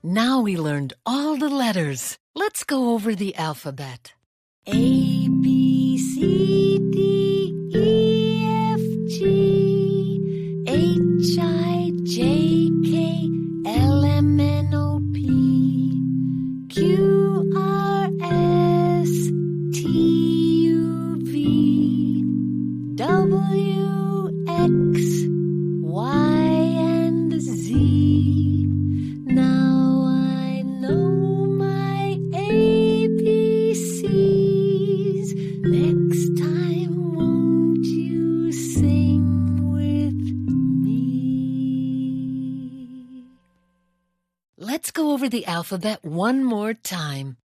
Now we learned all the letters. Let's go over the alphabet. A, B, C, D, E, F, G, H, I, J, K, L, M, N, O, P, Q, R, S, T, U, V, W, X, Y, and Z. Now I know my ABCs. Next time, won't you sing with me? Let's go over the alphabet one more time.